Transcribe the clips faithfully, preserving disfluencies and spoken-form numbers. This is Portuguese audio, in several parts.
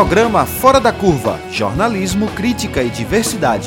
Programa Fora da Curva, jornalismo, crítica e diversidade.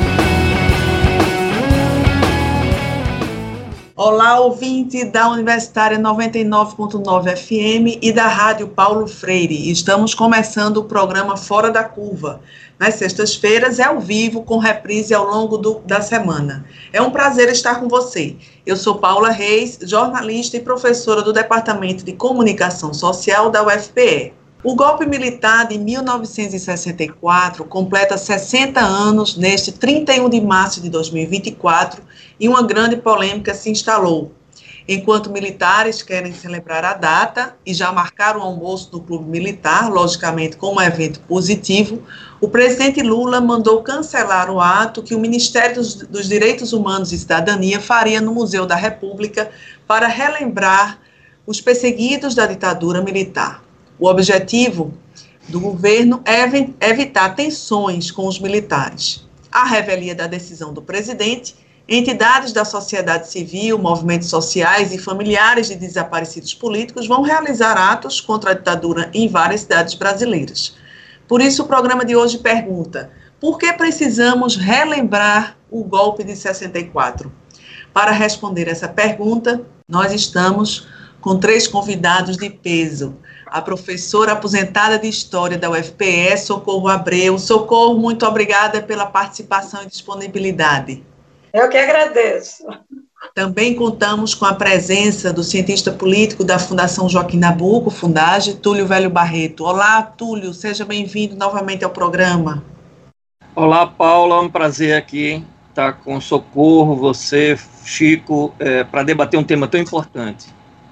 Olá, ouvinte da Universitária noventa e nove ponto nove F M e da Rádio Paulo Freire. Estamos começando o programa Fora da Curva. Nas sextas-feiras é ao vivo, com reprise ao longo do, da semana. É um prazer estar com você. Eu sou Paula Reis, jornalista e professora do Departamento de Comunicação Social da U F P E. O golpe militar de mil novecentos e sessenta e quatro completa sessenta anos neste trinta e um de março de dois mil e vinte e quatro e uma grande polêmica se instalou. Enquanto militares querem celebrar a data e já marcaram o almoço do Clube Militar, logicamente como um evento positivo, o presidente Lula mandou cancelar o ato que o Ministério dos, dos Direitos Humanos e Cidadania faria no Museu da República para relembrar os perseguidos da ditadura militar. O objetivo do governo é evitar tensões com os militares. À revelia da decisão do presidente, entidades da sociedade civil, movimentos sociais e familiares de desaparecidos políticos vão realizar atos contra a ditadura em várias cidades brasileiras. Por isso, o programa de hoje pergunta: por que precisamos relembrar o golpe de sessenta e quatro? Para responder essa pergunta, nós estamos com três convidados de peso. A professora aposentada de História da U F P E, Socorro Abreu. Socorro, muito obrigada pela participação e disponibilidade. Eu que agradeço. Também contamos com a presença do cientista político da Fundação Joaquim Nabuco, Fundage, Túlio Velho Barreto. Olá, Túlio, seja bem-vindo novamente ao programa. Olá, Paula, é um prazer aqui estar com Socorro, você, Chico, é, para debater um tema tão importante.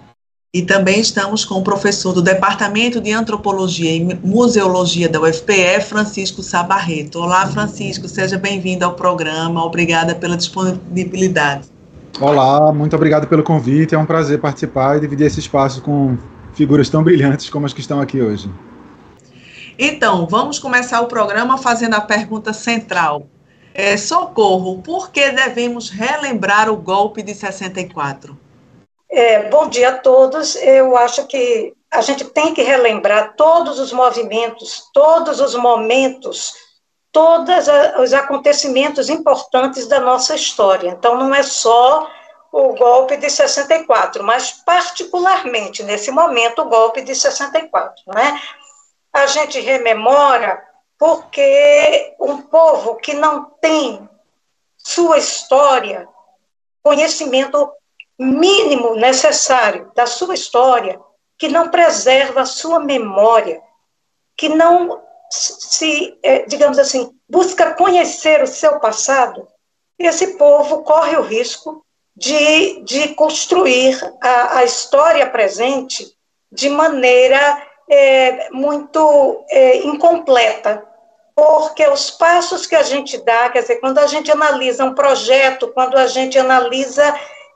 E também estamos com o professor do Departamento de Antropologia e Museologia da U F P E, Francisco Sá Barreto. Olá, Francisco, seja bem-vindo ao programa. Obrigada pela disponibilidade. Olá, muito obrigado pelo convite. É um prazer participar e dividir esse espaço com figuras tão brilhantes como as que estão aqui hoje. Então, vamos começar o programa fazendo a pergunta central. É, Socorro, por que devemos relembrar o golpe de sessenta e quatro? É, bom dia a todos. Eu acho que a gente tem que relembrar todos os movimentos, todos os momentos, todos os acontecimentos importantes da nossa história. Então, não é só o golpe de sessenta e quatro, mas particularmente, nesse momento, o golpe de sessenta e quatro. Né? A gente rememora porque um povo que não tem sua história, conhecimento mínimo necessário da sua história, que não preserva a sua memória, que não se, digamos assim, busca conhecer o seu passado, esse povo corre o risco de, de construir a, a história presente de maneira é, muito é, incompleta, porque os passos que a gente dá, quer dizer, quando a gente analisa um projeto, quando a gente analisa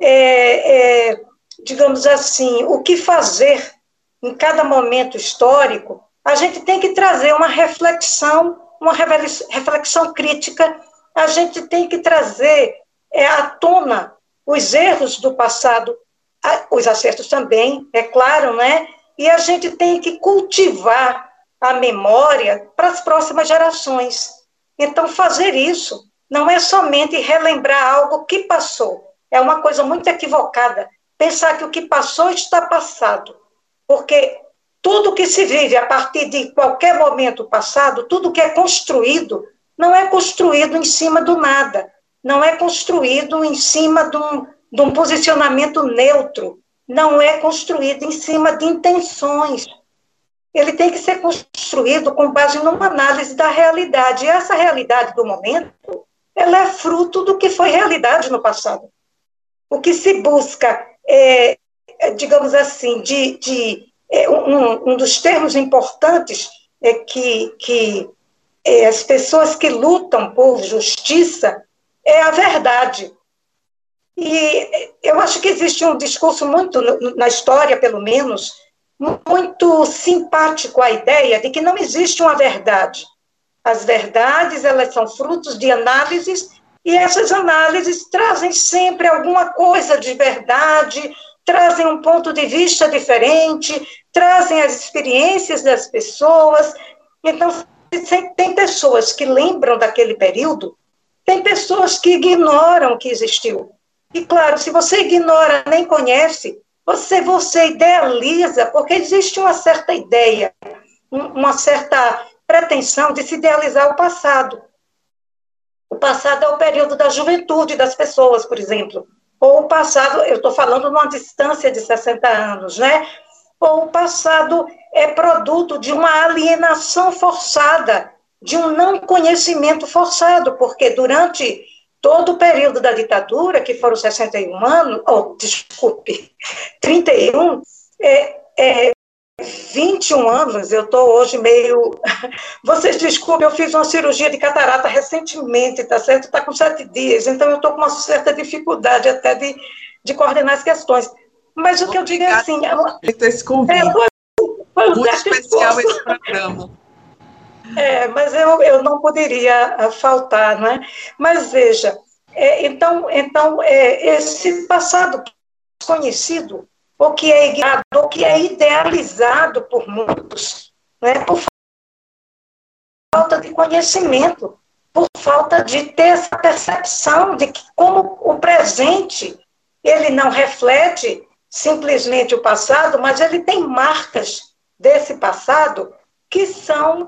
É, é, digamos assim, o que fazer em cada momento histórico, a gente tem que trazer uma reflexão, uma reflexão crítica, a gente tem que trazer é, à tona os erros do passado, os acertos também, é claro, né? E a gente tem que cultivar a memória para as próximas gerações. Então, fazer isso não é somente relembrar algo que passou. É uma coisa muito equivocada pensar que o que passou está passado, porque tudo que se vive a partir de qualquer momento passado, tudo que é construído, não é construído em cima do nada, não é construído em cima de um, de um posicionamento neutro, não é construído em cima de intenções. Ele tem que ser construído com base numa análise da realidade, e essa realidade do momento, ela é fruto do que foi realidade no passado. O que se busca, é, digamos assim, de, de é, um, um dos termos importantes é que, que é, as pessoas que lutam por justiça é a verdade. E eu acho que existe um discurso muito, na história pelo menos, muito simpático à ideia de que não existe uma verdade. As verdades, elas são frutos de análises, e essas análises trazem sempre alguma coisa de verdade, trazem um ponto de vista diferente, trazem as experiências das pessoas. Então, tem pessoas que lembram daquele período, tem pessoas que ignoram que existiu. E, claro, se você ignora, nem conhece, você, você idealiza, porque existe uma certa ideia, uma certa pretensão de se idealizar o passado. O passado é o período da juventude das pessoas, por exemplo. Ou o passado, eu estou falando numa distância de sessenta anos, né? Ou o passado é produto de uma alienação forçada, de um não conhecimento forçado, porque durante todo o período da ditadura, que foram sessenta e um anos, oh, desculpe, trinta e um, é, é, vinte e um anos, eu estou hoje meio... Vocês desculpem, eu fiz uma cirurgia de catarata recentemente, tá certo? Está com sete dias, então eu estou com uma certa dificuldade até de, de coordenar as questões. Mas o que eu digo é assim... Esse convite. É, foi, foi um muito especial esse programa. É, mas eu, eu não poderia faltar, não é? Mas veja, é, então, então é, esse passado desconhecido, ou que é ignorado, ou que é idealizado por muitos, né, por falta de conhecimento, por falta de ter essa percepção de que como o presente, ele não reflete simplesmente o passado, mas ele tem marcas desse passado que são,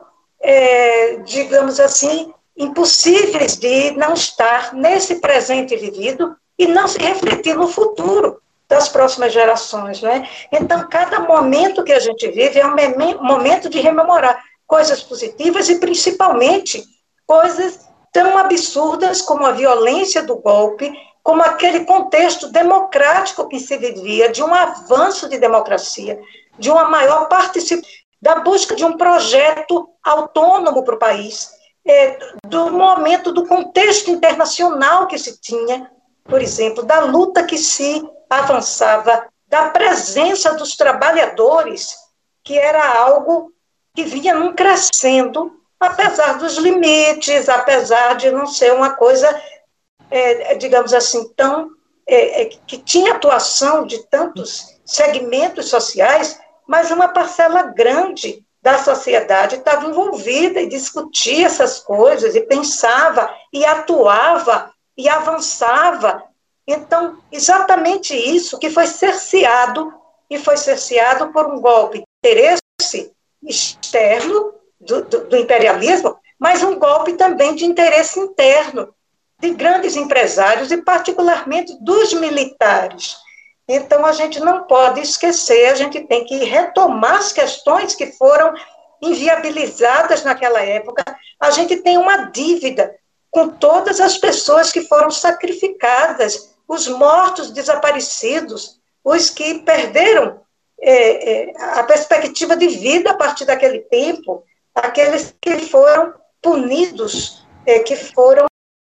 é, digamos assim, impossíveis de não estar nesse presente vivido e não se refletir no futuro das próximas gerações, né? Então, cada momento que a gente vive é um momento de rememorar coisas positivas e, principalmente, coisas tão absurdas como a violência do golpe, como aquele contexto democrático que se vivia, de um avanço de democracia, de uma maior participação, da busca de um projeto autônomo para o país, é, do momento, do contexto internacional que se tinha, por exemplo, da luta que se avançava, da presença dos trabalhadores, que era algo que vinha num crescendo, apesar dos limites, apesar de não ser uma coisa, é, digamos assim, tão, é, é, que tinha atuação de tantos segmentos sociais, mas uma parcela grande da sociedade estava envolvida e discutia essas coisas, e pensava, e atuava, e avançava. Então, exatamente isso que foi cerceado, e foi cerceado por um golpe de interesse externo do, do, do imperialismo, mas um golpe também de interesse interno, de grandes empresários e particularmente dos militares. Então, a gente não pode esquecer, a gente tem que retomar as questões que foram inviabilizadas naquela época. A gente tem uma dívida com todas as pessoas que foram sacrificadas, os mortos, desaparecidos, os que perderam é, é, a perspectiva de vida a partir daquele tempo, aqueles que foram punidos, é, que foram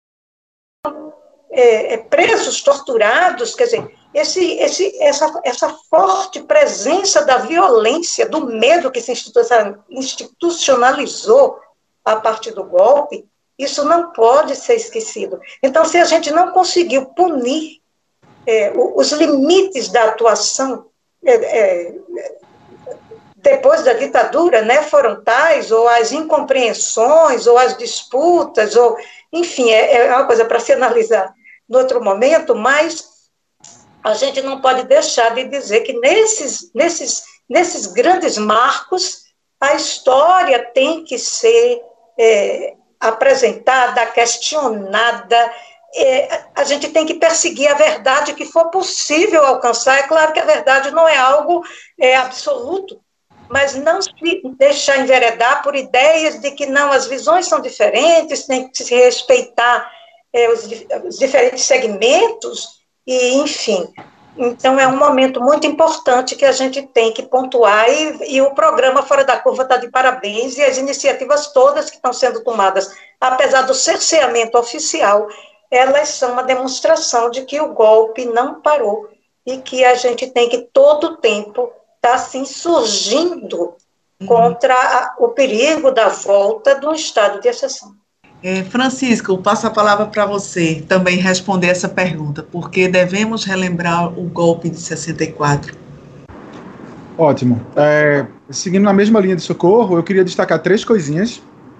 é, presos, torturados, quer dizer, esse, esse, essa, essa forte presença da violência, do medo que se institucionalizou a partir do golpe, isso não pode ser esquecido. Então, se a gente não conseguiu punir é, os limites da atuação é, é, depois da ditadura, né, foram tais, ou as incompreensões, ou as disputas, ou, enfim, é, é uma coisa para se analisar no outro momento, mas a gente não pode deixar de dizer que nesses, nesses, nesses grandes marcos, a história tem que ser é, apresentada, questionada, é, a gente tem que perseguir a verdade que for possível alcançar. É claro que a verdade não é algo é, absoluto, mas não se deixar enveredar por ideias de que não, as visões são diferentes, tem que se respeitar é, os, os diferentes segmentos, e, enfim. Então, é um momento muito importante que a gente tem que pontuar, e, e o programa Fora da Curva está de parabéns, e as iniciativas todas que estão sendo tomadas, apesar do cerceamento oficial, elas são uma demonstração de que o golpe não parou, e que a gente tem que, todo o tempo, estar tá, assim, surgindo uhum. contra a, o perigo da volta de um estado de exceção. É, Francisco, eu passo a palavra para você também responder essa pergunta, porque devemos relembrar o golpe de sessenta e quatro. Ótimo. É, seguindo na mesma linha de Socorro, eu queria destacar três coisinhas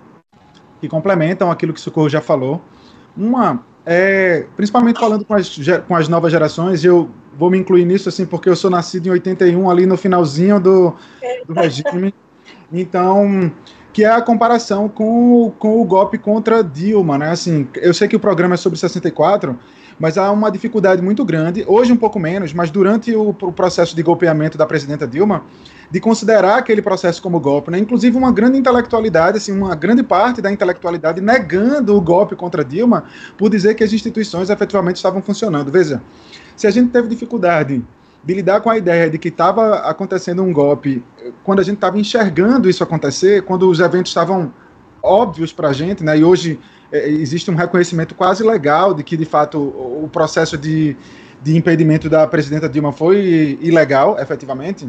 que complementam aquilo que Socorro já falou. Uma é, principalmente falando com as, com as novas gerações, eu vou me incluir nisso, assim, porque eu sou nascido em oitenta e um, ali no finalzinho do, do regime, então, que é a comparação com, com o golpe contra Dilma, né, assim, eu sei que o programa é sobre sessenta e quatro, mas há uma dificuldade muito grande, hoje um pouco menos, mas durante o, o processo de golpeamento da presidenta Dilma, de considerar aquele processo como golpe, né? Inclusive uma grande intelectualidade, assim, uma grande parte da intelectualidade negando o golpe contra Dilma por dizer que as instituições efetivamente estavam funcionando. Veja, se a gente teve dificuldade de lidar com a ideia de que estava acontecendo um golpe, quando a gente estava enxergando isso acontecer, quando os eventos estavam óbvios para a gente, né? E hoje é, existe um reconhecimento quase legal de que, de fato, o, o processo de, de impedimento da presidenta Dilma foi ilegal, efetivamente.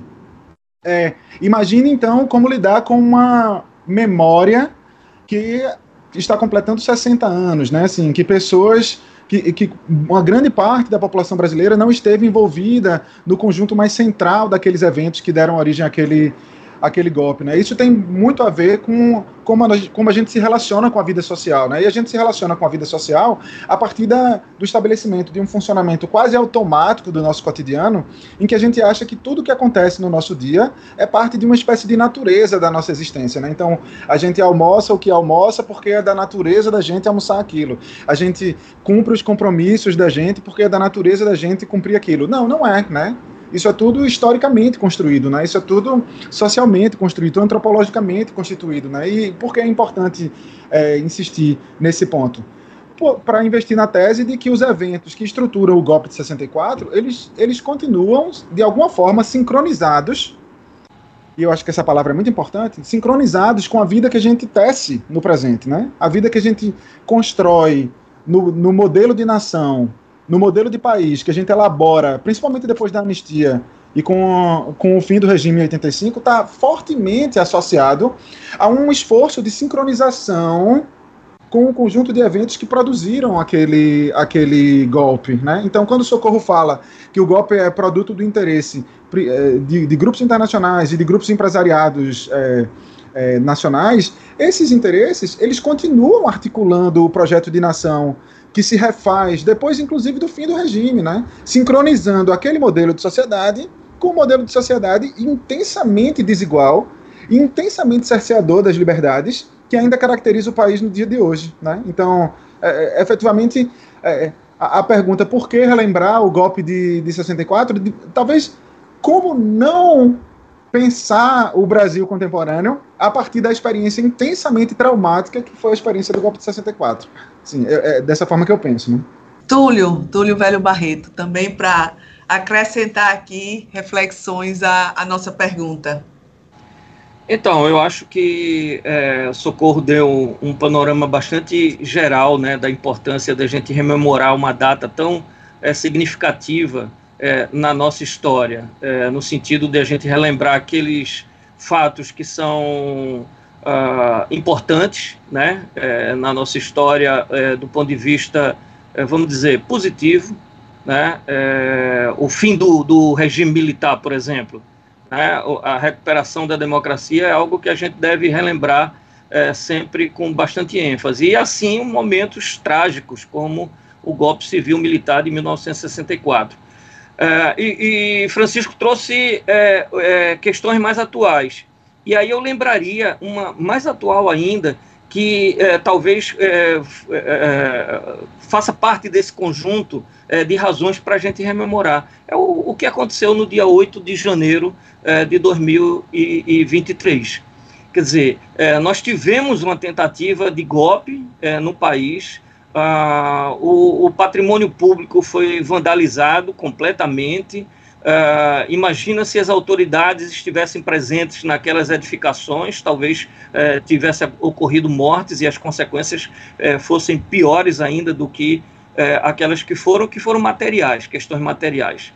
É, imagine, então, como lidar com uma memória que está completando sessenta anos, né? Assim, que pessoas, que, que uma grande parte da população brasileira não esteve envolvida no conjunto mais central daqueles eventos que deram origem àquele, àquele golpe, né? Isso tem muito a ver com como a, como a gente se relaciona com a vida social, né? E a gente se relaciona com a vida social a partir da, do estabelecimento de um funcionamento quase automático do nosso cotidiano, em que a gente acha que tudo que acontece no nosso dia é parte de uma espécie de natureza da nossa existência, né? Então, a gente almoça o que almoça porque é da natureza da gente almoçar aquilo. A gente cumpre os compromissos da gente porque é da natureza da gente cumprir aquilo. Não, não é, né? Isso é tudo historicamente construído, né? Isso é tudo socialmente construído, antropologicamente constituído, né? E por que é importante é, insistir nesse ponto? Para investir na tese de que os eventos que estruturam o golpe de sessenta e quatro, eles, eles continuam, de alguma forma, sincronizados, e eu acho que essa palavra é muito importante, sincronizados com a vida que a gente tece no presente, né? A vida que a gente constrói no, no modelo de nação, no modelo de país que a gente elabora, principalmente depois da anistia e com, com o fim do regime em oitenta e cinco, está fortemente associado a um esforço de sincronização com o conjunto de eventos que produziram aquele, aquele golpe, né? Então, quando o Socorro fala que o golpe é produto do interesse de, de grupos internacionais e de grupos empresariados é, é, nacionais, esses interesses, eles continuam articulando o projeto de nação que se refaz depois, inclusive, do fim do regime, né? Sincronizando aquele modelo de sociedade com um modelo de sociedade intensamente desigual, intensamente cerceador das liberdades, que ainda caracteriza o país no dia de hoje, né? Então, é, é, efetivamente, é, a, a pergunta por que relembrar o golpe de, de sessenta e quatro, de, talvez, como não pensar o Brasil contemporâneo a partir da experiência intensamente traumática que foi a experiência do golpe de sessenta e quatro. Sim, é, é dessa forma que eu penso, né? Túlio, Túlio Velho Barreto, também para acrescentar aqui reflexões à, à nossa pergunta. Então, eu acho que é, Socorro deu um panorama bastante geral, né, da importância da gente rememorar uma data tão é, significativa é, na nossa história, é, no sentido de a gente relembrar aqueles fatos que são Uh, importantes, né, é, na nossa história, é, do ponto de vista, é, vamos dizer, positivo, né, é, o fim do, do regime militar, por exemplo, né, a recuperação da democracia é algo que a gente deve relembrar é, sempre com bastante ênfase, e assim momentos trágicos como o golpe civil-militar de mil novecentos e sessenta e quatro. É, e, e Francisco trouxe é, é, questões mais atuais. E aí eu lembraria uma mais atual ainda, que é, talvez é, é, faça parte desse conjunto é, de razões para a gente rememorar. É o, o que aconteceu no dia oito de janeiro é, de dois mil e vinte e três. Quer dizer, é, nós tivemos uma tentativa de golpe é, no país, ah, o, o patrimônio público foi vandalizado completamente. Uh, imagina se as autoridades estivessem presentes naquelas edificações, talvez uh, tivesse ocorrido mortes e as consequências uh, fossem piores ainda do que uh, aquelas que foram, que foram materiais, questões materiais.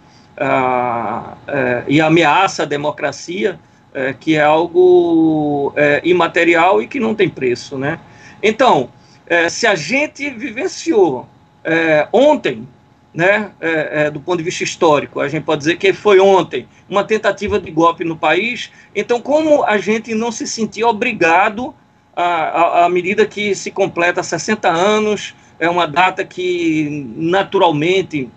Uh, uh, e ameaça à democracia, uh, que é algo uh, imaterial e que não tem preço, né? Então, uh, se a gente vivenciou uh, ontem, né, é, é, do ponto de vista histórico, a gente pode dizer que foi ontem, uma tentativa de golpe no país. Então, como a gente não se sentia obrigado, à, à medida que se completa sessenta anos, é uma data que naturalmente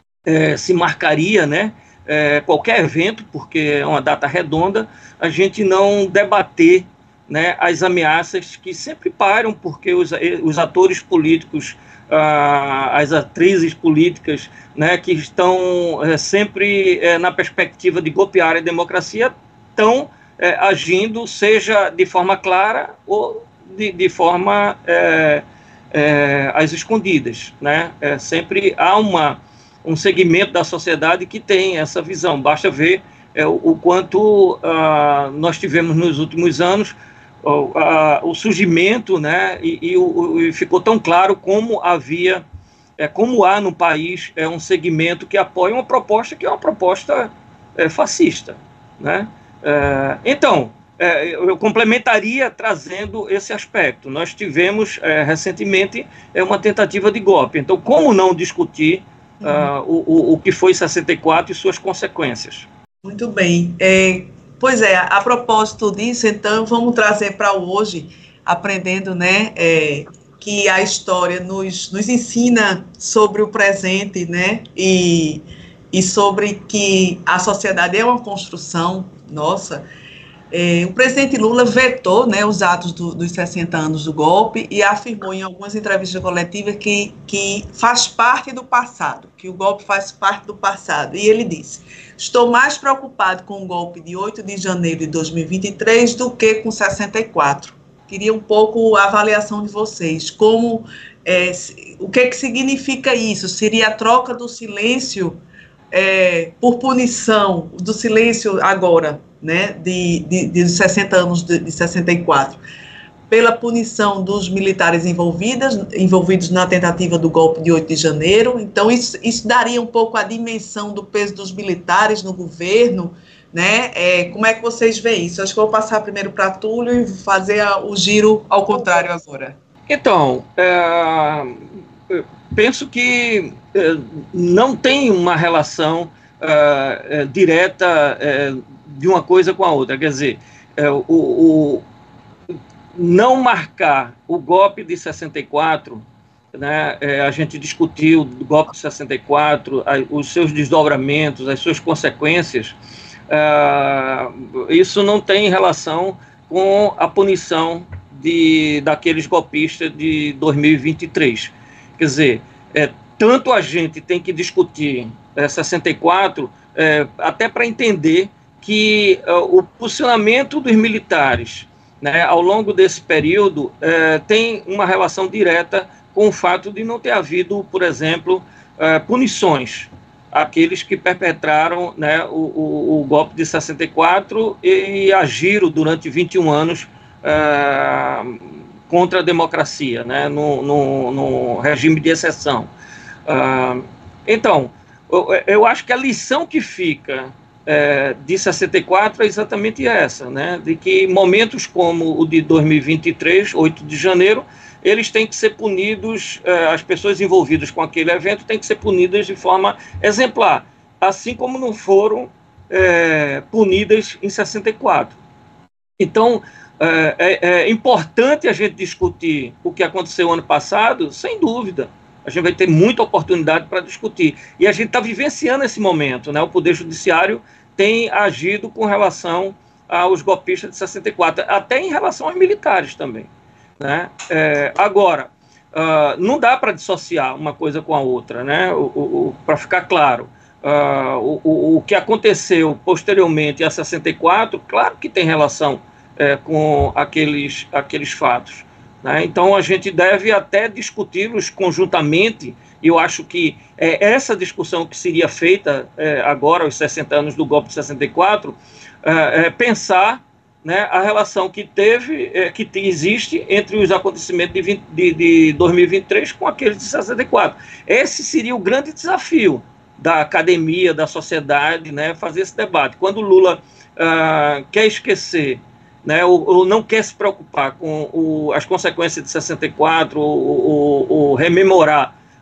é, se marcaria, né, é, qualquer evento, porque é uma data redonda, a gente não debater, né, as ameaças que sempre param, porque os, os atores políticos, ah, as atrizes políticas, né, que estão é, sempre é, na perspectiva de golpear a democracia, estão é, agindo, seja de forma clara ou de, de forma é, é, às escondidas, né? É, sempre há uma, um segmento da sociedade que tem essa visão. Basta ver é, o, o quanto ah, nós tivemos nos últimos anos O, a, o surgimento, né, e, e, o, e ficou tão claro como havia, é, como há no país é, um segmento que apoia uma proposta que é uma proposta é, fascista, né? É, então, é, eu complementaria trazendo esse aspecto. Nós tivemos é, recentemente é, uma tentativa de golpe. Então, como não discutir uhum. uh, o, o, o que foi sessenta e quatro e suas consequências? Muito bem. É... Pois é, a propósito disso, então, vamos trazer para hoje, aprendendo, né, é, que a história nos, nos ensina sobre o presente, né, e, e sobre que a sociedade é uma construção nossa. É, o presidente Lula vetou, né, os atos do, dos sessenta anos do golpe e afirmou em algumas entrevistas coletivas que, que faz parte do passado, que o golpe faz parte do passado. E ele disse: estou mais preocupado com o golpe de oito de janeiro de dois mil e vinte e três do que com sessenta e quatro. Queria um pouco a avaliação de vocês. Como, é, o que, que significa isso? Seria a troca do silêncio é, por punição, do silêncio agora, né, de, de, de sessenta anos de, de sessenta e quatro, pela punição dos militares envolvidos, envolvidos na tentativa do golpe de oito de janeiro. Então, isso, isso daria um pouco a dimensão do peso dos militares no governo, né? É, como é que vocês veem isso? Acho que eu vou passar primeiro para Túlio e fazer a, o giro ao contrário agora. Então, é, eu penso que é, não tem uma relação é, é, direta é, de uma coisa com a outra. Quer dizer, é, o, o não marcar o golpe de sessenta e quatro, né, é, a gente discutiu o golpe de sessenta e quatro, a, os seus desdobramentos, as suas consequências, é, isso não tem relação com a punição de, daqueles golpistas de dois mil e vinte e três. Quer dizer, é, tanto a gente tem que discutir é, sessenta e quatro, é, até para entender que é, o posicionamento dos militares, né, ao longo desse período, eh, tem uma relação direta com o fato de não ter havido, por exemplo, eh, punições àqueles que perpetraram, né, o, o, o golpe de sessenta e quatro e, e agiram durante vinte e um anos eh, contra a democracia, né, no, no, no regime de exceção. Uh, então, eu, eu acho que a lição que fica É, de sessenta e quatro é exatamente essa, né, de que momentos como o de dois mil e vinte e três, oito de janeiro, eles têm que ser punidos, é, as pessoas envolvidas com aquele evento têm que ser punidas de forma exemplar, assim como não foram é, punidas em sessenta e quatro. Então, é, é, é importante a gente discutir o que aconteceu ano passado, sem dúvida. A gente vai ter muita oportunidade para discutir. E a gente está vivenciando esse momento, né? O Poder Judiciário tem agido com relação aos golpistas de sessenta e quatro, até em relação aos militares também, né? É, agora, uh, não dá para dissociar uma coisa com a outra, né? O, o, o, para ficar claro, uh, o, o, o que aconteceu posteriormente a sessenta e quatro, claro que tem relação é, com aqueles, aqueles fatos. Né? Então, a gente deve até discuti-los conjuntamente, e eu acho que é, essa discussão que seria feita é, agora, aos sessenta anos do golpe de sessenta e quatro, é, é pensar, né, a relação que teve, é, que existe entre os acontecimentos de, vinte, de, de dois mil e vinte e três com aqueles de sessenta e quatro. Esse seria o grande desafio da academia, da sociedade, né, fazer esse debate. Quando o Lula uh, quer esquecer, né, ou, ou não quer se preocupar com o, as consequências de sessenta e quatro, ou, ou, ou rememorar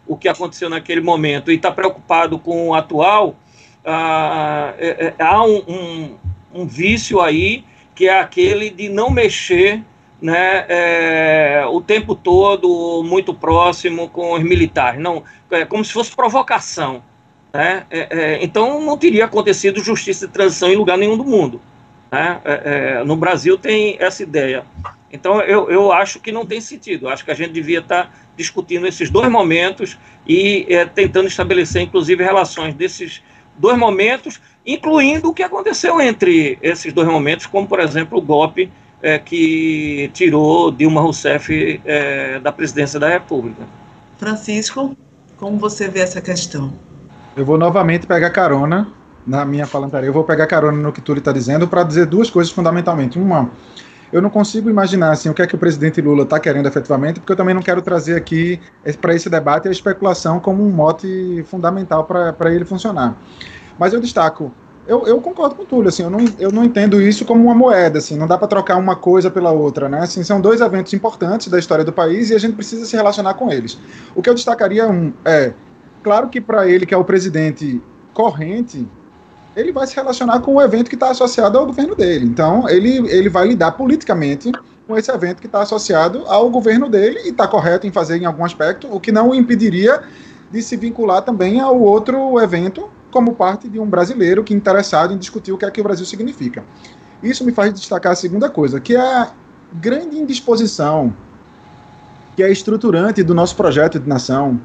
o que aconteceu naquele momento e está preocupado com o atual, ah, é, é, há um, um, um vício aí, que é aquele de não mexer, né, é, o tempo todo muito próximo com os militares, não, é como se fosse provocação, né? É, é, então não teria acontecido justiça de transição em lugar nenhum do mundo, né? É, é, no Brasil tem essa ideia. Então eu, eu acho que não tem sentido, acho que a gente devia estar discutindo esses dois momentos e é, tentando estabelecer inclusive relações desses dois momentos, incluindo o que aconteceu entre esses dois momentos, como por exemplo o golpe É, que tirou Dilma Rousseff é, da presidência da República. Francisco, como você vê essa questão? Eu vou novamente pegar carona na minha fala anterior, eu vou pegar carona no que Túlio está dizendo para dizer duas coisas fundamentalmente. Uma, eu não consigo imaginar assim, o que é que o presidente Lula está querendo efetivamente, porque eu também não quero trazer aqui para esse debate a especulação como um mote fundamental para ele funcionar. Mas eu destaco, Eu, eu concordo com o Túlio, assim, eu não, eu não entendo isso como uma moeda, assim, não dá para trocar uma coisa pela outra, né? Assim, são dois eventos importantes da história do país e a gente precisa se relacionar com eles. O que eu destacaria um, é, claro que para ele, que é o presidente corrente, ele vai se relacionar com o evento que está associado ao governo dele. Então, ele, ele vai lidar politicamente com esse evento que está associado ao governo dele e está correto em fazer em algum aspecto, o que não o impediria de se vincular também ao outro evento como parte de um brasileiro que é interessado em discutir o que é que o Brasil significa. Isso me faz destacar a segunda coisa, que é a grande indisposição que é estruturante do nosso projeto de nação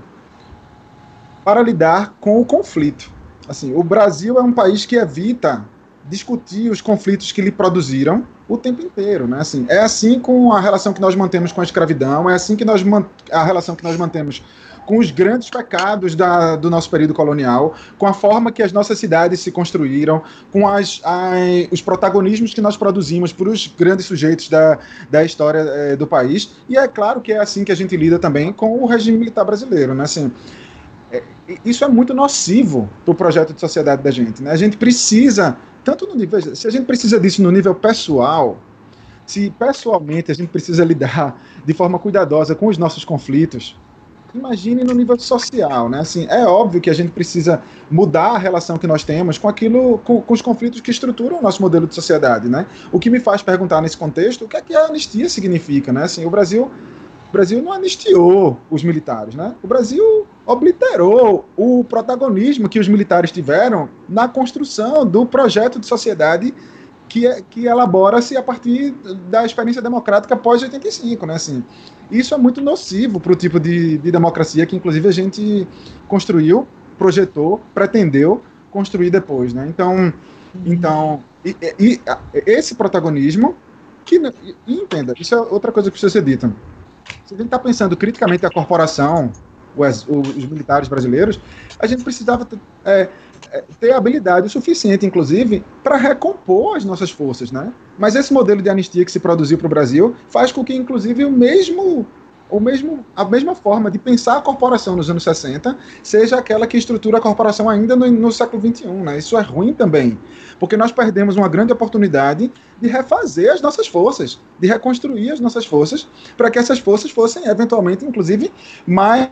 para lidar com o conflito. Assim, o Brasil é um país que evita discutir os conflitos que lhe produziram o tempo inteiro, né? Assim, é assim com a relação que nós mantemos com a escravidão, é assim que nós a relação que nós mantemos com os grandes pecados da, do nosso período colonial, com a forma que as nossas cidades se construíram, com as, as, os protagonismos que nós produzimos para os grandes sujeitos da, da história é, do país, e é claro que é assim que a gente lida também com o regime militar brasileiro, né? Assim, é, isso é muito nocivo para o projeto de sociedade da gente, né? A gente precisa, tanto no nível, se a gente precisa disso no nível pessoal, se pessoalmente a gente precisa lidar de forma cuidadosa com os nossos conflitos, imagine no nível social, né? Assim, é óbvio que a gente precisa mudar a relação que nós temos com aquilo, com, com os conflitos que estruturam o nosso modelo de sociedade, né? O que me faz perguntar nesse contexto, o que é que a anistia significa, né? Assim, o Brasil, o Brasil não anistiou os militares, né? O Brasil obliterou o protagonismo que os militares tiveram na construção do projeto de sociedade que, é, que elabora-se a partir da experiência democrática pós oitenta e cinco, né? Assim, isso é muito nocivo para o tipo de, de democracia que, inclusive, a gente construiu, projetou, pretendeu construir depois, né? Então, uhum. então e, e, e, esse protagonismo, que, e, entenda, isso é outra coisa que precisa ser dita. Se a gente está pensando criticamente a corporação, os, os militares brasileiros, a gente precisava é, ter habilidade suficiente, inclusive, para recompor as nossas forças, né? Mas esse modelo de anistia que se produziu para o Brasil faz com que, inclusive, o mesmo, o mesmo, a mesma forma de pensar a corporação nos anos sessenta seja aquela que estrutura a corporação ainda no, no século vinte e um, né? Isso é ruim também, porque nós perdemos uma grande oportunidade de refazer as nossas forças, de reconstruir as nossas forças, para que essas forças fossem, eventualmente, inclusive, mais,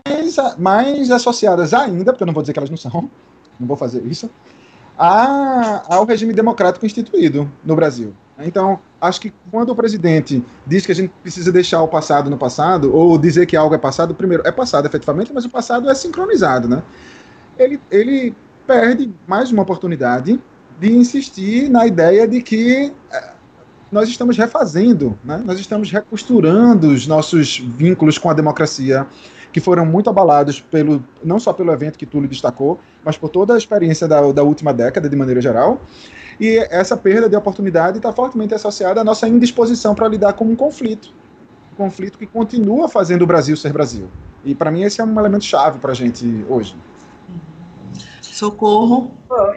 mais associadas ainda, porque eu não vou dizer que elas não são, não vou fazer isso, a, ao regime democrático instituído no Brasil. Então, acho que quando o presidente diz que a gente precisa deixar o passado no passado, ou dizer que algo é passado, primeiro, é passado efetivamente, mas o passado é sincronizado, né? Ele, ele perde mais uma oportunidade de insistir na ideia de que nós estamos refazendo, né? Nós estamos recosturando os nossos vínculos com a democracia, que foram muito abalados pelo, não só pelo evento que Túlio destacou, mas por toda a experiência da, da última década, de maneira geral. E essa perda de oportunidade está fortemente associada à nossa indisposição para lidar com um conflito. Um conflito que continua fazendo o Brasil ser Brasil. E, para mim, esse é um elemento chave para a gente hoje. Socorro.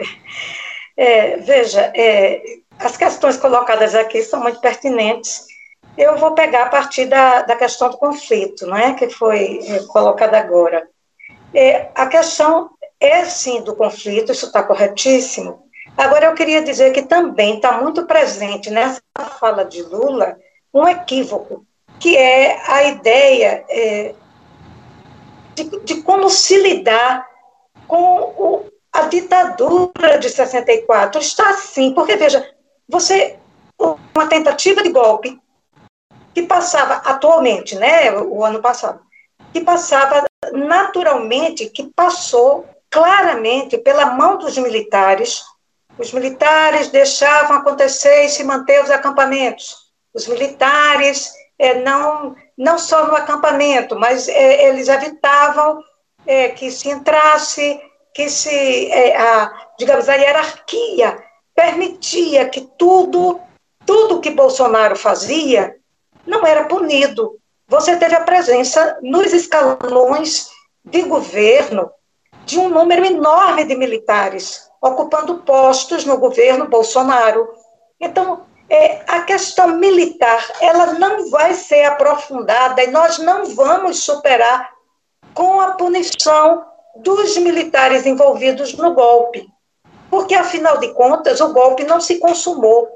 É, veja, é, as questões colocadas aqui são muito pertinentes. Eu vou pegar a partir da, da questão do conflito, não é, que foi é, colocada agora. É, a questão é, sim, do conflito, isso está corretíssimo. Agora, eu queria dizer que também está muito presente nessa fala de Lula um equívoco, que é a ideia é, de, de como se lidar com o, a ditadura de sessenta e quatro. Está assim, porque, veja, você, uma tentativa de golpe que passava atualmente, né, o ano passado, que passava naturalmente, que passou claramente pela mão dos militares. Os militares deixavam acontecer e se manter os acampamentos. Os militares, é, não, não só no acampamento, mas é, eles evitavam é, que se entrasse, que se, é, a, digamos, a hierarquia permitia que tudo, tudo que Bolsonaro fazia não era punido. Você teve a presença nos escalões de governo de um número enorme de militares ocupando postos no governo Bolsonaro. Então, é, a questão militar, ela não vai ser aprofundada e nós não vamos superar com a punição dos militares envolvidos no golpe, porque, afinal de contas, o golpe não se consumou.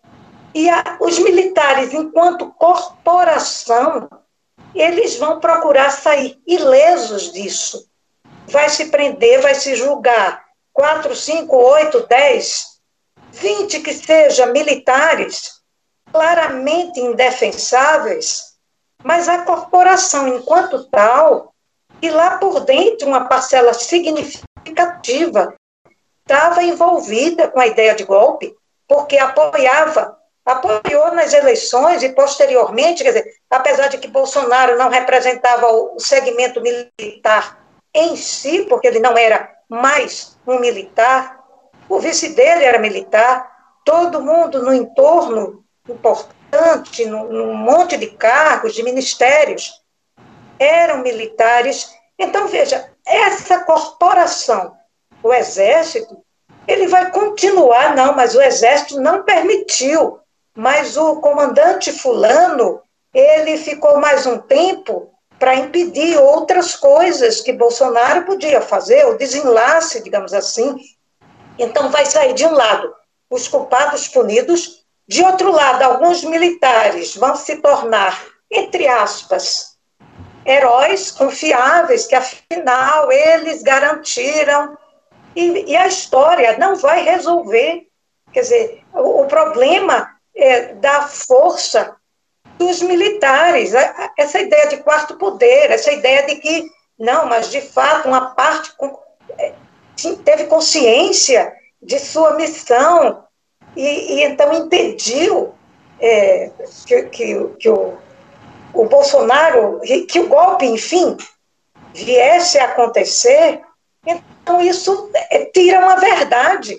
E a, os militares, enquanto corporação, eles vão procurar sair ilesos disso. Vai se prender, vai se julgar quatro, cinco, oito, dez, vinte que sejam militares, claramente indefensáveis, mas a corporação, enquanto tal, e lá por dentro uma parcela significativa estava envolvida com a ideia de golpe, porque apoiava, apoiou nas eleições e posteriormente, quer dizer, apesar de que Bolsonaro não representava o segmento militar em si, porque ele não era mais um militar, o vice dele era militar, todo mundo no entorno importante, num, num monte de cargos, de ministérios, eram militares. Então, veja, essa corporação, o Exército, ele vai continuar, não, mas o Exército não permitiu, mas o comandante fulano, ele ficou mais um tempo para impedir outras coisas que Bolsonaro podia fazer, o desenlace, digamos assim. Então, vai sair de um lado os culpados punidos, de outro lado, alguns militares vão se tornar, entre aspas, heróis confiáveis, que afinal eles garantiram, e, e a história não vai resolver. Quer dizer, o, o problema é da força dos militares, essa ideia de quarto poder, essa ideia de que, não, mas de fato uma parte teve consciência de sua missão e, e então impediu é, que, que, que o, o Bolsonaro, que o golpe, enfim, viesse a acontecer. Então isso tira uma verdade.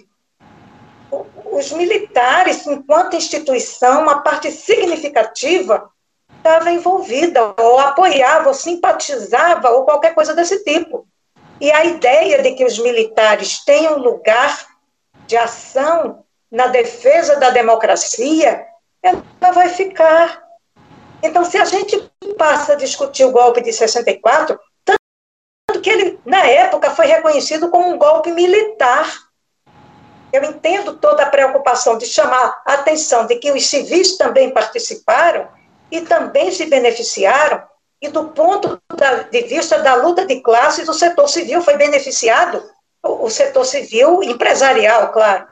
Os militares, enquanto instituição, uma parte significativa estava envolvida, ou apoiava, ou simpatizava, ou qualquer coisa desse tipo. E a ideia de que os militares tenham lugar de ação na defesa da democracia, ela vai ficar. Então, se a gente passa a discutir o golpe de sessenta e quatro, tanto que ele, na época, foi reconhecido como um golpe militar. Eu entendo toda a preocupação de chamar a atenção de que os civis também participaram e também se beneficiaram, e do ponto de vista da luta de classes, o setor civil foi beneficiado, o setor civil empresarial, claro.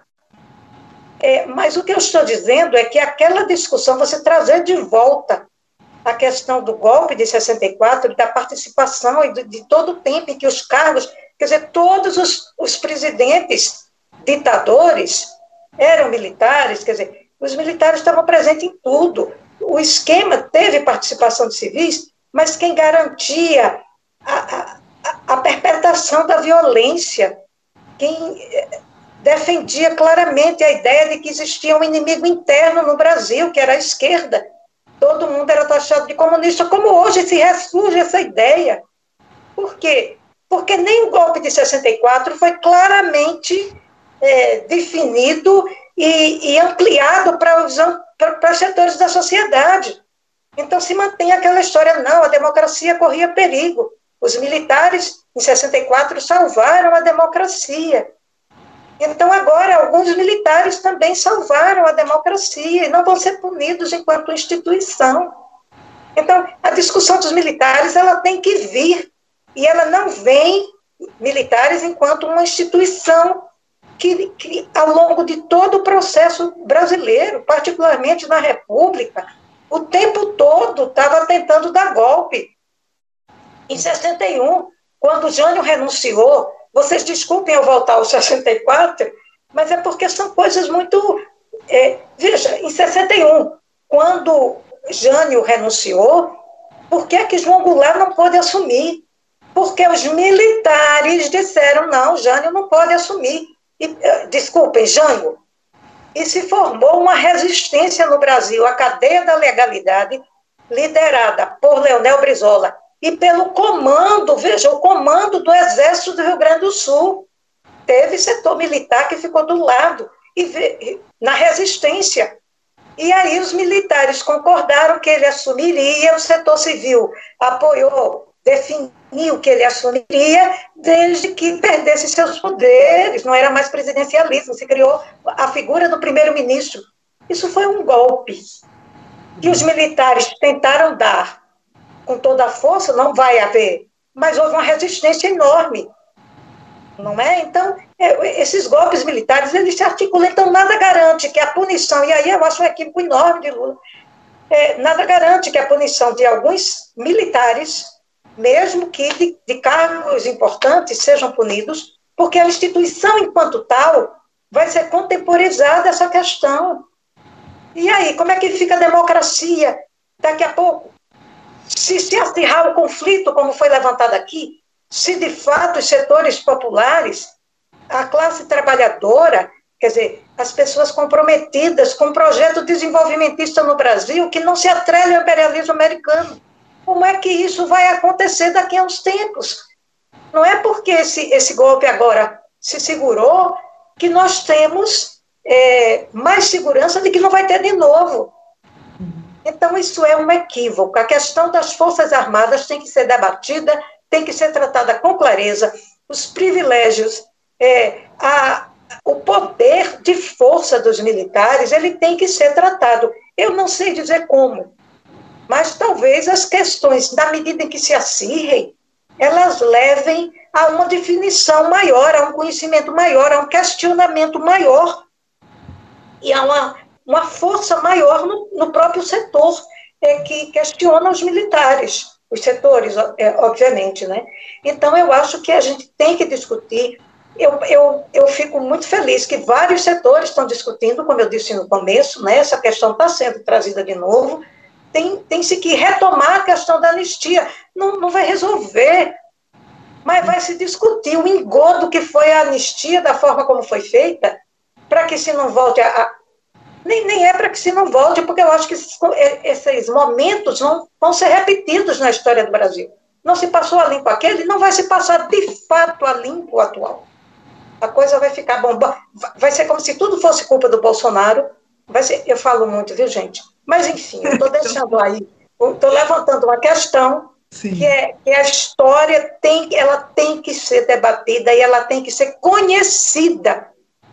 É, mas o que eu estou dizendo é que aquela discussão, você trazer de volta a questão do golpe de sessenta e quatro, da participação e de, de todo o tempo em que os cargos, quer dizer, todos os, os presidentes ditadores eram militares, quer dizer, os militares estavam presentes em tudo. O esquema teve participação de civis, mas quem garantia a, a, a perpetração da violência, quem defendia claramente a ideia de que existia um inimigo interno no Brasil, que era a esquerda. Todo mundo era taxado de comunista, como hoje se ressurge essa ideia. Por quê? Porque nem o golpe de sessenta e quatro foi claramente É, definido e, e ampliado para os, para os setores da sociedade. Então, se mantém aquela história, não, a democracia corria perigo. Os militares, em sessenta e quatro, salvaram a democracia. Então, agora, alguns militares também salvaram a democracia e não vão ser punidos enquanto instituição. Então, a discussão dos militares, ela tem que vir E ela não vê militares enquanto uma instituição que, que, ao longo de todo o processo brasileiro, particularmente na República, o tempo todo estava tentando dar golpe. Em sessenta e um, quando Jânio renunciou, vocês desculpem eu voltar ao sessenta e quatro, mas é porque são coisas muito... É, veja, em sessenta e um, quando Jânio renunciou, por que é que João Goulart não pôde assumir? Porque os militares disseram, não, Jânio não pode assumir. E, desculpem, Jânio. E se formou uma resistência no Brasil, a cadeia da legalidade, liderada por Leonel Brizola e pelo comando, veja, o comando do Exército do Rio Grande do Sul. Teve setor militar que ficou do lado, e, na resistência. E aí os militares concordaram que ele assumiria, o setor civil apoiou, definiu que ele assumiria, desde que perdesse seus poderes, não era mais presidencialismo, se criou a figura do primeiro-ministro. Isso foi um golpe que os militares tentaram dar com toda a força, não vai haver, mas houve uma resistência enorme, não é? Então, é, esses golpes militares, eles se articulam, então nada garante que a punição, e aí eu acho um equívoco enorme de Lula, é, nada garante que a punição de alguns militares, mesmo que de, de cargos importantes, sejam punidos, porque a instituição, enquanto tal, vai ser contemporizada essa questão. E aí, como é que fica a democracia daqui a pouco? Se se acirrar o conflito, como foi levantado aqui, se de fato os setores populares, a classe trabalhadora, quer dizer, as pessoas comprometidas com um projeto desenvolvimentista no Brasil que não se atrele ao imperialismo americano, como é que isso vai acontecer daqui a uns tempos? Não é porque esse, esse golpe agora se segurou que nós temos é, mais segurança de que não vai ter de novo. Então, isso é um equívoco. A questão das Forças Armadas tem que ser debatida, tem que ser tratada com clareza. Os privilégios, é, a, o poder de força dos militares, ele tem que ser tratado. Eu não sei dizer como, mas talvez as questões, na medida em que se acirrem, elas levem a uma definição maior, a um conhecimento maior, a um questionamento maior e a uma, uma força maior no, no próprio setor é, que questiona os militares, os setores, é, obviamente, né? Então, eu acho que a gente tem que discutir. Eu, eu, eu fico muito feliz que vários setores estão discutindo, como eu disse no começo, né? Essa questão está sendo trazida de novo. Tem, tem-se que retomar a questão da anistia. Não, não vai resolver, mas vai se discutir o engodo que foi a anistia, da forma como foi feita, para que se não volte a... a nem, nem é para que se não volte, porque eu acho que esses, esses momentos vão, vão ser repetidos na história do Brasil. Não se passou a limpo aquele, não vai se passar de fato a limpo o atual. A coisa vai ficar bomba. Vai ser como se tudo fosse culpa do Bolsonaro. Vai ser, eu falo muito, viu, gente? Mas, enfim, eu estou deixando aí, estou levantando uma questão que, é, que a história tem, ela tem que ser debatida e ela tem que ser conhecida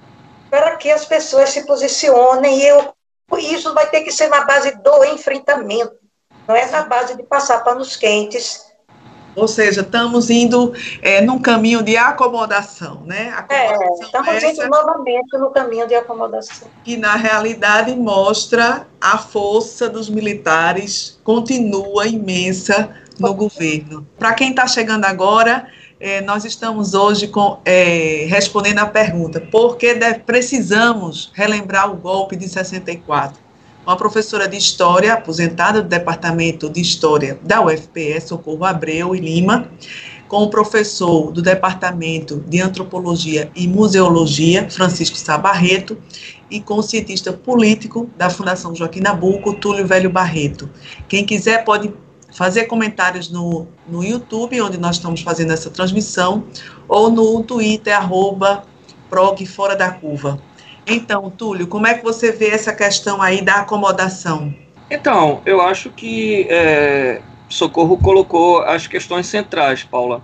para que as pessoas se posicionem. E eu, isso vai ter que ser na base do enfrentamento, não é na base de passar panos quentes. Ou seja, estamos indo é, num caminho de acomodação, né? Acomodação é, estamos indo novamente no caminho de acomodação. Que, na realidade, mostra a força dos militares, continua imensa no governo. Para quem está chegando agora, é, nós estamos hoje com, é, respondendo a pergunta: por que deve, precisamos relembrar o golpe de sessenta e quatro? Uma professora de História, aposentada do Departamento de História da U F P E, Socorro Abreu e Lima, com o professor do Departamento de Antropologia e Museologia, Francisco Sá Barreto, e com o cientista político da Fundação Joaquim Nabuco, Túlio Velho Barreto. Quem quiser pode fazer comentários no, no YouTube, onde nós estamos fazendo essa transmissão, ou no Twitter, arroba prog Fora da Curva. Então, Túlio, como é que você vê essa questão aí da acomodação? Então, eu acho que é, Socorro colocou as questões centrais, Paula.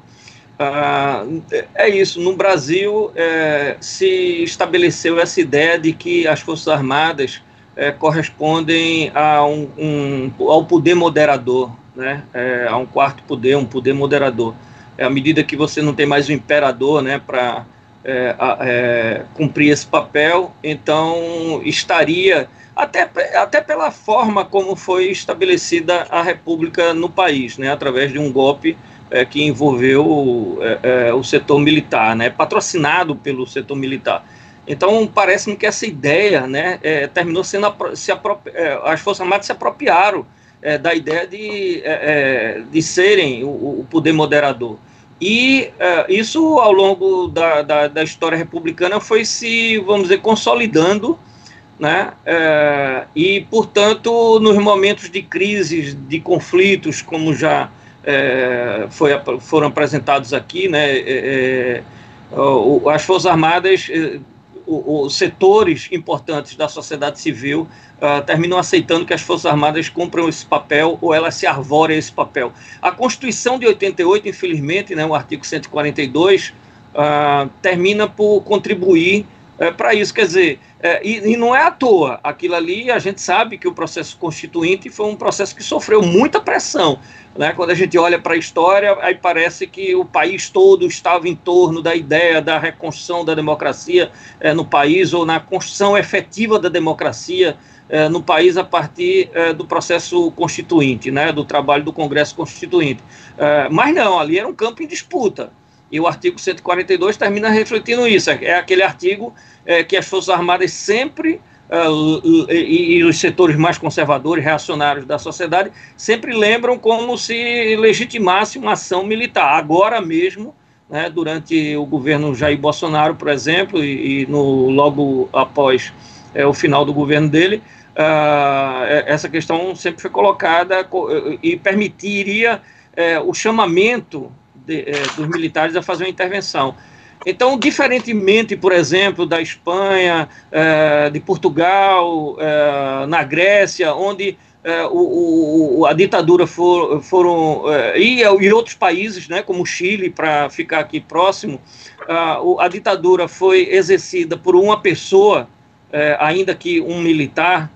Ah, é isso, no Brasil é, se estabeleceu essa ideia de que as Forças Armadas é, correspondem a um, um, ao poder moderador, né? É, a um quarto poder, um poder moderador. à medida que você não tem mais o imperador, né, para é, é, cumprir esse papel, então estaria, até, até pela forma como foi estabelecida a República no país, né, através de um golpe é, que envolveu é, é, o setor militar, né, patrocinado pelo setor militar. Então, parece-me que essa ideia, né, é, terminou sendo, se é, as Forças Armadas se apropriaram é, da ideia de, é, de serem o, o poder moderador. E é, isso, ao longo da, da, da história republicana, foi se, vamos dizer, consolidando, né, é, e, portanto, nos momentos de crises, de conflitos, como já é, foi, foram apresentados aqui, né, é, é, as Forças Armadas... É, os setores importantes da sociedade civil uh, terminam aceitando que as Forças Armadas cumpram esse papel ou elas se arvorem a esse papel. A Constituição de oitenta e oito, infelizmente, né, o artigo cento e quarenta e dois, uh, termina por contribuir uh, para isso. Quer dizer, uh, e, e não é à toa. Aquilo ali, a gente sabe que o processo constituinte foi um processo que sofreu muita pressão. Né? Quando a gente olha para a história, aí parece que o país todo estava em torno da ideia da reconstrução da democracia eh, no país, ou na construção efetiva da democracia eh, no país a partir eh, do processo constituinte, né? Do trabalho do Congresso Constituinte. Eh, mas não, ali era um campo em disputa. E o artigo cento e quarenta e dois termina refletindo isso. É aquele artigo eh, que as Forças Armadas sempre... Uh, e, e os setores mais conservadores, reacionários da sociedade, sempre lembram como se legitimasse uma ação militar. Agora mesmo, né, durante o governo Jair Bolsonaro, por exemplo, e, e no, logo após é, o final do governo dele, uh, essa questão sempre foi colocada e permitiria é, o chamamento de, é, dos militares a fazer uma intervenção. Então, diferentemente, por exemplo, da Espanha, eh, de Portugal, eh, na Grécia, onde eh, o, o, a ditadura for, foram, eh, e, e outros países, né, como o Chile, para ficar aqui próximo, a, a ditadura foi exercida por uma pessoa, eh, ainda que um militar.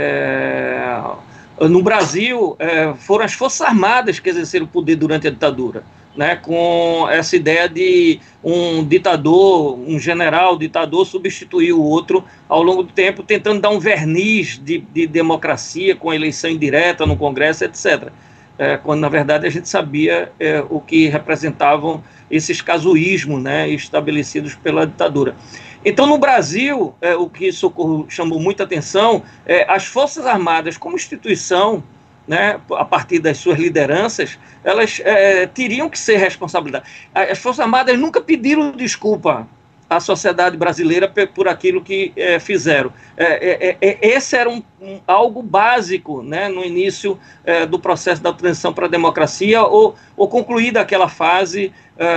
Eh, no Brasil, eh, foram as Forças Armadas que exerceram o poder durante a ditadura. Né, com essa ideia de um ditador, um general ditador substituir o outro ao longo do tempo, tentando dar um verniz de, de democracia com a eleição indireta no Congresso, etcétera. É, quando, na verdade, a gente sabia é, o que representavam esses casuísmos, né, estabelecidos pela ditadura. Então, no Brasil, é, o que Socorro chamou muita atenção é as Forças Armadas como instituição, né, a partir das suas lideranças, elas é, teriam que ser responsabilizadas. As Forças Armadas nunca pediram desculpa à sociedade brasileira por aquilo que é, fizeram. É, é, é, esse era um, um, algo básico, né, no início é, do processo da transição para a democracia, ou, ou concluída aquela fase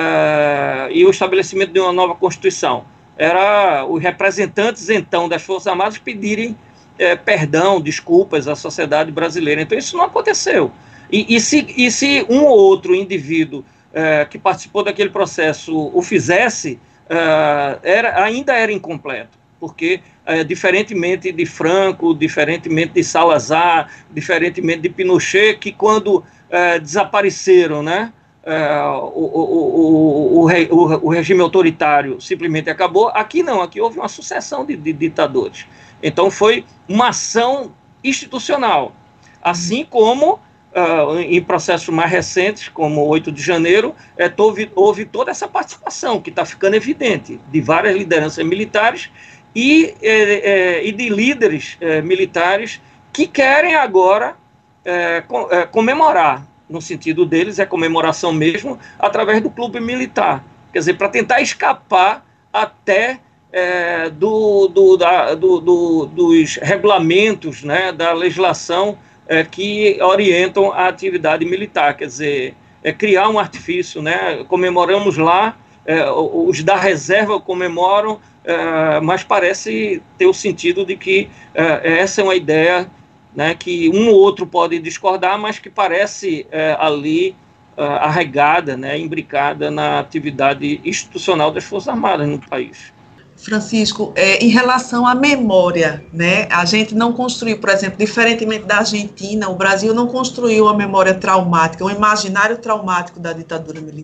é, e o estabelecimento de uma nova Constituição. Era os representantes, então, das Forças Armadas pedirem É, perdão, desculpas à sociedade brasileira. Então, isso não aconteceu. E, e, se, e se um ou outro indivíduo é, que participou daquele processo o fizesse, é, era, ainda era incompleto, porque, é, diferentemente de Franco, diferentemente de Salazar, diferentemente de Pinochet, que quando é, desapareceram, né, é, o, o, o, o, o, o regime autoritário simplesmente acabou, aqui não, aqui houve uma sucessão de, de ditadores. Então, foi uma ação institucional, assim como uh, em processos mais recentes, como o oito de janeiro, é, houve, houve toda essa participação, que está ficando evidente, de várias lideranças militares e, é, é, e de líderes é, militares que querem agora é, com, é, comemorar, no sentido deles, é comemoração mesmo, através do clube militar. Quer dizer, para tentar escapar até... É, do, do, da, do, do, dos regulamentos, né, da legislação é, que orientam a atividade militar, quer dizer, é criar um artifício, né, comemoramos lá, é, os da reserva comemoram, é, mas parece ter o sentido de que é, essa é uma ideia, né, que um ou outro pode discordar, mas que parece é, ali é, arraigada, né, imbricada na atividade institucional das Forças Armadas no país. Francisco, é, em relação à memória, né, a gente não construiu, por exemplo, diferentemente da Argentina, o Brasil não construiu a memória traumática, o imaginário traumático da ditadura militar.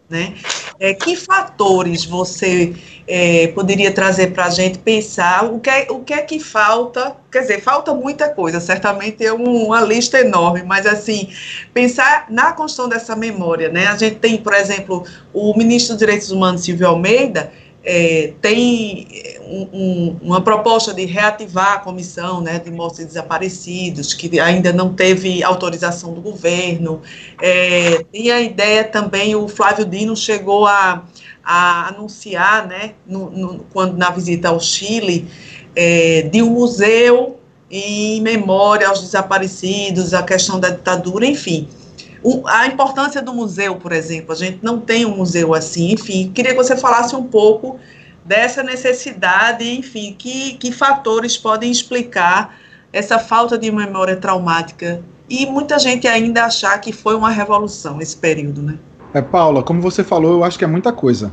né? É, que fatores você é, poderia trazer para a gente pensar o que, é, o que é que falta? Quer dizer, falta muita coisa, certamente é um, uma lista enorme, mas assim, pensar na construção dessa memória, né? A gente tem, por exemplo, o ministro dos Direitos Humanos, Silvio Almeida, É, tem um, um, uma proposta de reativar a comissão, né, de mortos e desaparecidos, que ainda não teve autorização do governo. É, tem a ideia também, o Flávio Dino chegou a, a anunciar, né, no, no, quando na visita ao Chile, é, de um museu em memória aos desaparecidos, a questão da ditadura, enfim. A importância do museu, por exemplo, a gente não tem um museu assim, enfim, queria que você falasse um pouco dessa necessidade, enfim, que, que fatores podem explicar essa falta de memória traumática e muita gente ainda achar que foi uma revolução esse período, né? É, Paula, como você falou, eu acho que é muita coisa.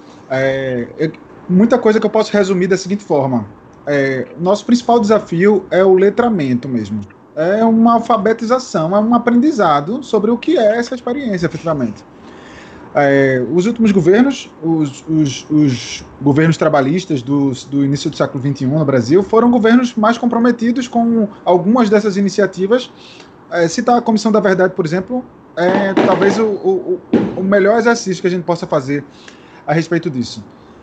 É, é, muita coisa que eu posso resumir da seguinte forma. É, nosso principal desafio é o letramento mesmo. É uma alfabetização, é um aprendizado sobre o que é essa experiência, efetivamente. É, os últimos governos, os, os, os governos trabalhistas do, do início do século vinte e um no Brasil, foram governos mais comprometidos com algumas dessas iniciativas. É, citar a Comissão da Verdade, por exemplo, é talvez o, o, o melhor exercício que a gente possa fazer a respeito disso.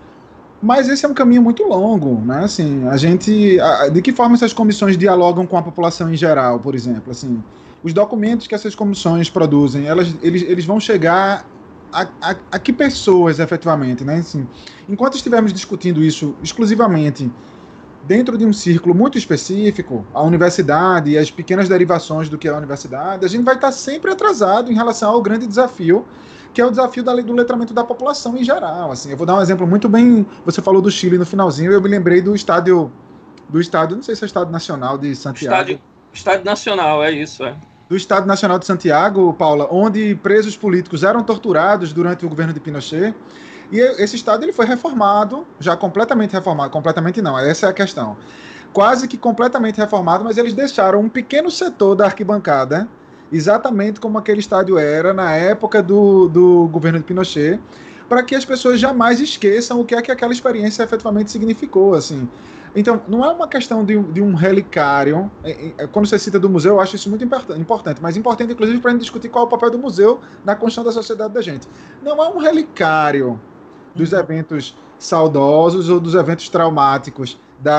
Mas esse é um caminho muito longo, né? Assim, a gente, a, de que forma essas comissões dialogam com a população em geral, por exemplo? Assim, os documentos que essas comissões produzem, elas, eles, eles vão chegar a, a, a que pessoas, efetivamente, né? Assim, enquanto estivermos discutindo isso exclusivamente dentro de um círculo muito específico, a universidade e as pequenas derivações do que é a universidade, a gente vai estar sempre atrasado em relação ao grande desafio, que é o desafio da, do letramento da população em geral. Assim, eu vou dar um exemplo muito bem. Você falou do Chile no finalzinho, eu me lembrei do estádio, do estádio, não sei se é o Estádio Nacional de Santiago. Estádio, estádio Nacional, é isso, é. Do Estádio Nacional de Santiago, Paula, onde presos políticos eram torturados durante o governo de Pinochet. E esse estádio ele foi reformado, já completamente reformado. Completamente não, essa é a questão. Quase que completamente reformado, mas eles deixaram um pequeno setor da arquibancada, exatamente como aquele estádio era na época do, do governo de Pinochet, para que as pessoas jamais esqueçam o que é que aquela experiência efetivamente significou, assim. Então, não é uma questão de, de um relicário. É, é, quando você cita do museu, eu acho isso muito importante, mas importante, inclusive, para a gente discutir qual é o papel do museu na construção da sociedade da gente. Não é um relicário dos eventos saudosos ou dos eventos traumáticos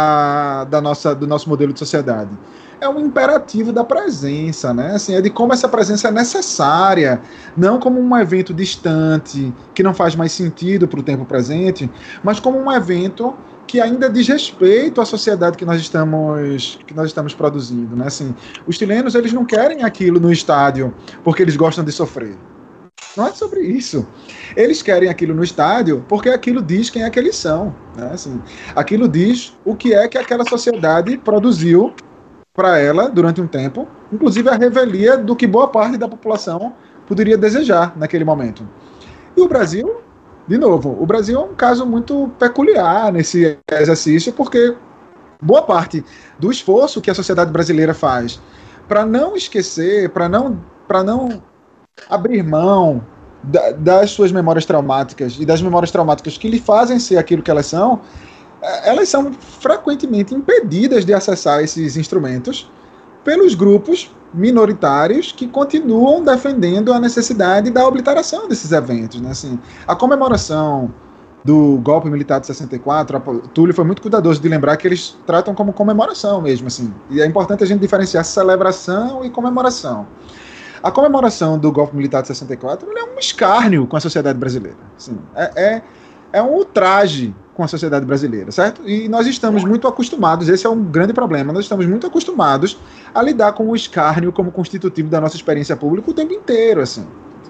da, da nossa, do nosso modelo de sociedade. É um imperativo da presença, né? Assim, é de como essa presença é necessária, não como um evento distante, que não faz mais sentido para o tempo presente, mas como um evento que ainda diz respeito à sociedade que nós estamos, que nós estamos produzindo, né? Assim, os chilenos, eles não querem aquilo no estádio porque eles gostam de sofrer. Não é sobre isso. Eles querem aquilo no estádio porque aquilo diz quem é que eles são, né? Assim, aquilo diz o que é que aquela sociedade produziu para ela durante um tempo, inclusive a revelia do que boa parte da população poderia desejar naquele momento. E o Brasil, de novo, o Brasil é um caso muito peculiar nesse exercício, porque boa parte do esforço que a sociedade brasileira faz para não esquecer, para não, para não abrir mão da, das suas memórias traumáticas e das memórias traumáticas que lhe fazem ser aquilo que elas são, elas são frequentemente impedidas de acessar esses instrumentos pelos grupos minoritários que continuam defendendo a necessidade da obliteração desses eventos, né? Assim, a comemoração do golpe militar de sessenta e quatro, a Túlio foi muito cuidadoso de lembrar que eles tratam como comemoração mesmo, assim, e é importante a gente diferenciar celebração e comemoração. A comemoração do golpe militar de sessenta e quatro é um escárnio com a sociedade brasileira, assim, é, é, é um ultraje com a sociedade brasileira, certo? E nós estamos muito acostumados, esse é um grande problema, nós estamos muito acostumados a lidar com o escárnio como constitutivo da nossa experiência pública o tempo inteiro, assim.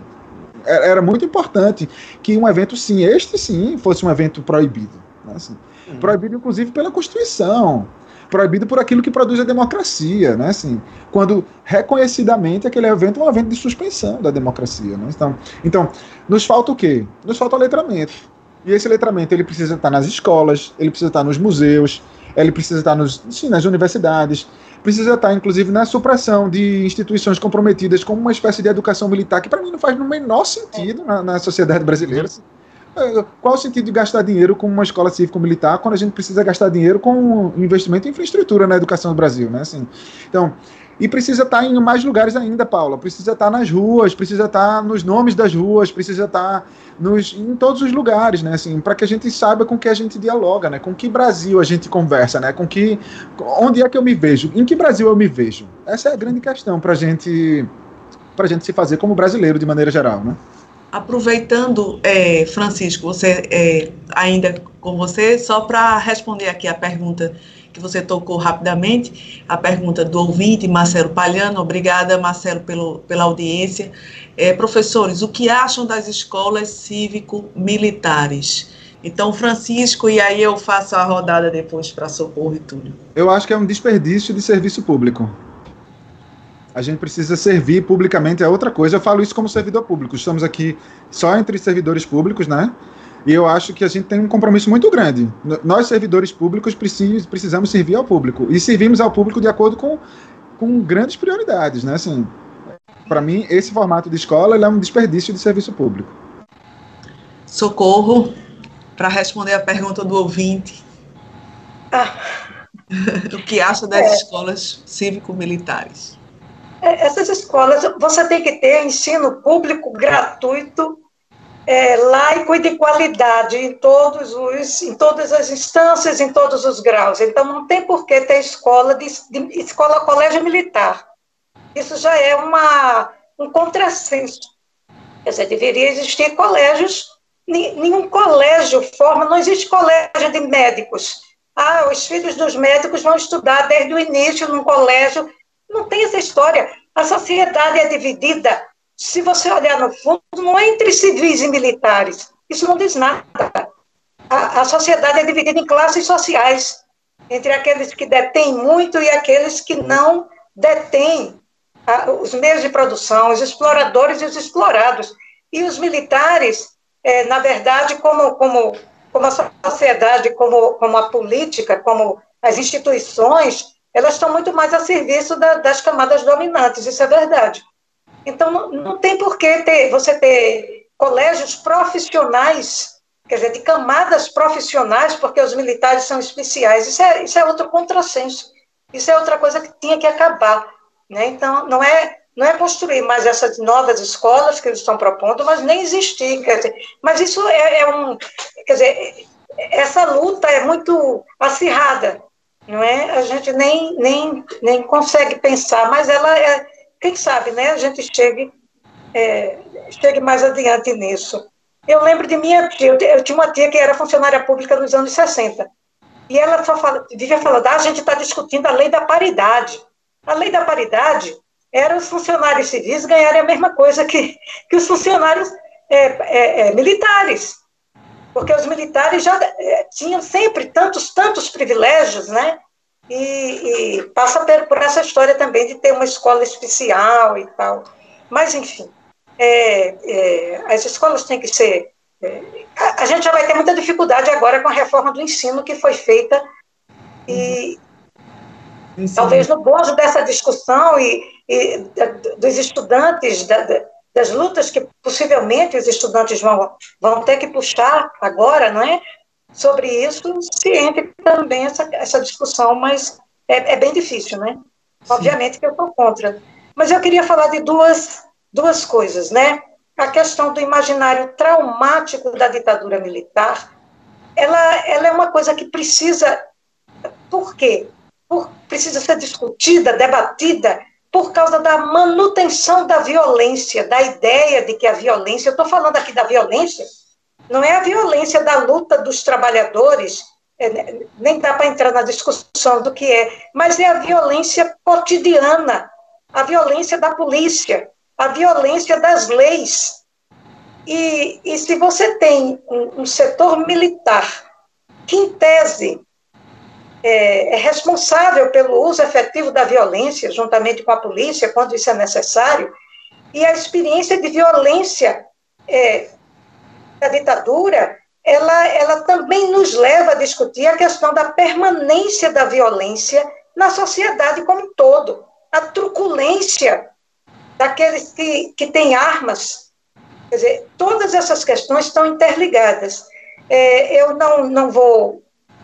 Era muito importante que um evento, sim, este sim, fosse um evento proibido, né? Assim, hum. Proibido, inclusive, pela Constituição, proibido por aquilo que produz a democracia, né? Assim, quando reconhecidamente aquele evento é um evento de suspensão da democracia, né? Então, então, nos falta o quê? Nos falta o letramento. E esse letramento ele precisa estar nas escolas, ele precisa estar nos museus, ele precisa estar nos, sim, nas universidades, precisa estar, inclusive, na supressão de instituições comprometidas como uma espécie de educação militar, que para mim não faz no menor sentido na, na sociedade brasileira. Qual o sentido de gastar dinheiro com uma escola cívico-militar quando a gente precisa gastar dinheiro com investimento em infraestrutura na educação do Brasil, né? Assim, então, e precisa estar em mais lugares ainda, Paula. Precisa estar nas ruas, precisa estar nos nomes das ruas, precisa estar nos, em todos os lugares, né? Assim, para que a gente saiba com que a gente dialoga, né? Com que Brasil a gente conversa, né? Com que, onde é que eu me vejo? Em que Brasil eu me vejo? Essa é a grande questão para gente, para a gente se fazer como brasileiro de maneira geral, né? Aproveitando, é, Francisco, você é, ainda com você, só para responder aqui a pergunta que você tocou rapidamente, a pergunta do ouvinte, Marcelo Palhano. Obrigada, Marcelo, pelo, pela audiência. É, professores, o que acham das escolas cívico-militares? Então, Francisco, e aí eu faço a rodada depois para Socorro e Túlio. Eu acho que é um desperdício de serviço público. A gente precisa servir publicamente, é outra coisa. Eu falo isso como servidor público. Estamos aqui só entre servidores públicos, né? E eu acho que a gente tem um compromisso muito grande. Nós, servidores públicos, precisamos servir ao público. E servimos ao público de acordo com, com grandes prioridades, né? Assim, para mim, esse formato de escola ele é um desperdício de serviço público. Socorro, para responder a pergunta do ouvinte. Ah. O que acha das é. escolas cívico-militares? Essas escolas, você tem que ter ensino público gratuito, é, laico e de qualidade em, todos os, em todas as instâncias, em todos os graus. Então, não tem por que ter escola, de, de, escola colégio militar. Isso já é uma, um contrassenso. Quer dizer, deveria existir colégios, nenhum colégio forma, não existe colégio de médicos. Ah, os filhos dos médicos vão estudar desde o início num colégio. Não tem essa história. A sociedade é dividida, se você olhar no fundo, não é entre civis e militares. Isso não diz nada. A, a sociedade é dividida em classes sociais, entre aqueles que detêm muito e aqueles que não detêm a, os meios de produção, os exploradores e os explorados. E os militares, é, na verdade, como, como, como a sociedade, como, como a política, como as instituições, elas estão muito mais a serviço da, das camadas dominantes, isso é verdade. Então, não, não tem por que ter, você ter colégios profissionais, quer dizer, de camadas profissionais, porque os militares são especiais. Isso é, isso é outro contrassenso. Isso é outra coisa que tinha que acabar, né? Então, não é, não é construir mais essas novas escolas que eles estão propondo, mas nem existir. Quer dizer, mas isso é, é um... Quer dizer, essa luta é muito acirrada, não é? A gente nem, nem, nem consegue pensar, mas ela é, quem sabe, né? A gente chegue, é, chegue mais adiante nisso. Eu lembro de minha tia, eu, eu tinha uma tia que era funcionária pública nos anos sessenta, e ela só fala, vivia falando, ah, a gente está discutindo a lei da paridade. A lei da paridade era os funcionários civis ganharem a mesma coisa que, que os funcionários é, é, é, militares. Porque os militares já é, tinham sempre tantos, tantos privilégios, né? E, e passa por, por essa história também de ter uma escola especial e tal. Mas, enfim, é, é, as escolas têm que ser... É, a, a gente já vai ter muita dificuldade agora com a reforma do ensino que foi feita e uhum. talvez no bojo dessa discussão e, e da, dos estudantes... Da, da, das lutas que possivelmente os estudantes vão, vão ter que puxar agora, não é? Sobre isso, se entre também essa, essa discussão, mas é, é bem difícil, né? Sim. Obviamente que eu estou contra. Mas eu queria falar de duas, duas coisas, né? A questão do imaginário traumático da ditadura militar, ela, ela é uma coisa que precisa... Por quê? Por, precisa ser discutida, debatida, por causa da manutenção da violência, da ideia de que a violência, eu estou falando aqui da violência, não é a violência da luta dos trabalhadores, é, nem dá para entrar na discussão do que é, mas é a violência cotidiana, a violência da polícia, a violência das leis. E, e se você tem um, um setor militar que, em tese, é responsável pelo uso efetivo da violência, juntamente com a polícia, quando isso é necessário, e a experiência de violência é, da ditadura ela, ela também nos leva a discutir a questão da permanência da violência na sociedade como um todo, a truculência daqueles que, que têm armas. Quer dizer, todas essas questões estão interligadas. É, eu não, não, vou,